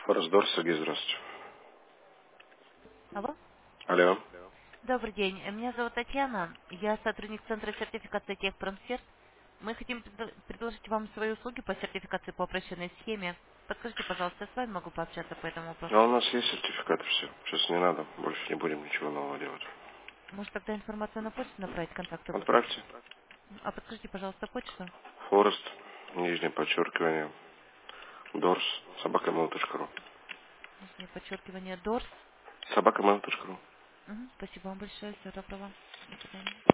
Форсдор, Сергей, здравствуйте. Алло. Алло. Добрый день. Меня зовут Татьяна. Я сотрудник Центра сертификации Техпромсерв. Мы хотим предложить вам свои услуги по сертификации по упрощенной схеме. Подскажите, пожалуйста, я с вами могу пообщаться по этому вопросу? А у нас есть сертификат, все. Сейчас не надо, больше не будем ничего нового делать. Может, тогда информацию на почту направить, контакты будут? Отправьте. А подскажите, пожалуйста, почту. Форест, нижнее подчеркивание, Дорс, собакамейл.ру. Нижнее подчеркивание Дорс. Собакамейл.ру. Спасибо вам большое. Всего доброго. До свидания.